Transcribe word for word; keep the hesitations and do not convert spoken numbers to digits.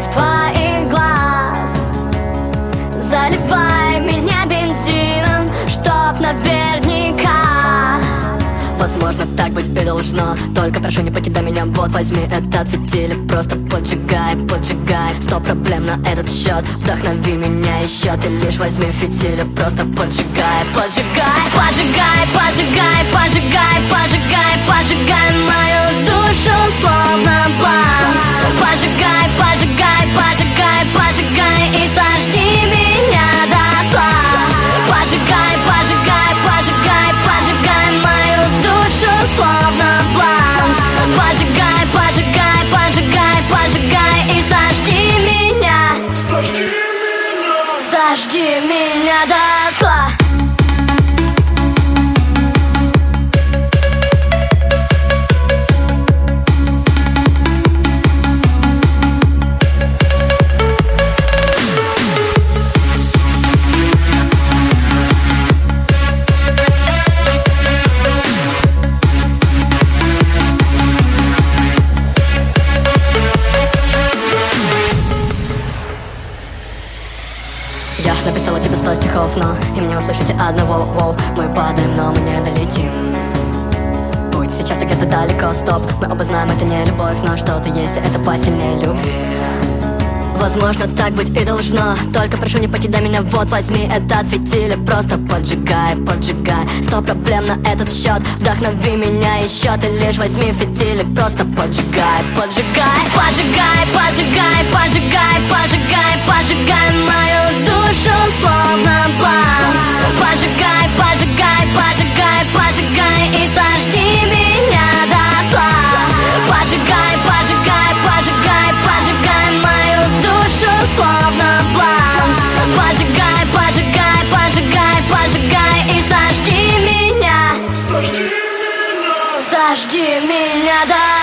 против твоих глаз. Заливай меня бензином, чтоб наверняка. Возможно, так быть и должно, только прошу, не покидай меня. Вот, возьми этот фитиль и просто поджигай, поджигай. Сто проблем на этот счет, вдохнови меня еще. Ты лишь возьми фитиль и просто поджигай, поджигай. Поджигай, поджигай, поджигай, поджигай, поджигай мою душу, словно план. Поджигай, поджигай, поджигай, поджигай и сожги меня дотла. Поджигай, поджигай, поджигай, поджигай мою душу, словно план. Поджигай, поджигай, поджигай, поджигай и сожги меня. Сожги меня, сожги меня дотла. Я написала тебе сто стихов, но и мне услышите одного, воу. Мы падаем, но мы не долетим. Путь сейчас ты где-то далеко, стоп. Мы оба знаем, это не любовь, но что-то есть, это посильнее любви. Возможно, так быть и должно, только прошу, не покидай меня. Вот, возьми этот фитиль и просто поджигай, поджигай. Сто проблем на этот счет, вдохнови меня еще. Ты лишь возьми фитиль и просто поджигай, поджигай. Поджигай, поджигай, поджигай, поджигай, поджигай мою душу, словно план. Поджигай, поджигай, поджигай, поджигай и сожги меня дотла. Поджигай, поджигай, поджигай, поджигай мою душу, словно план. Поджигай, поджигай, поджигай, поджигай и сожги меня. Сожги меня, сожги меня дотла.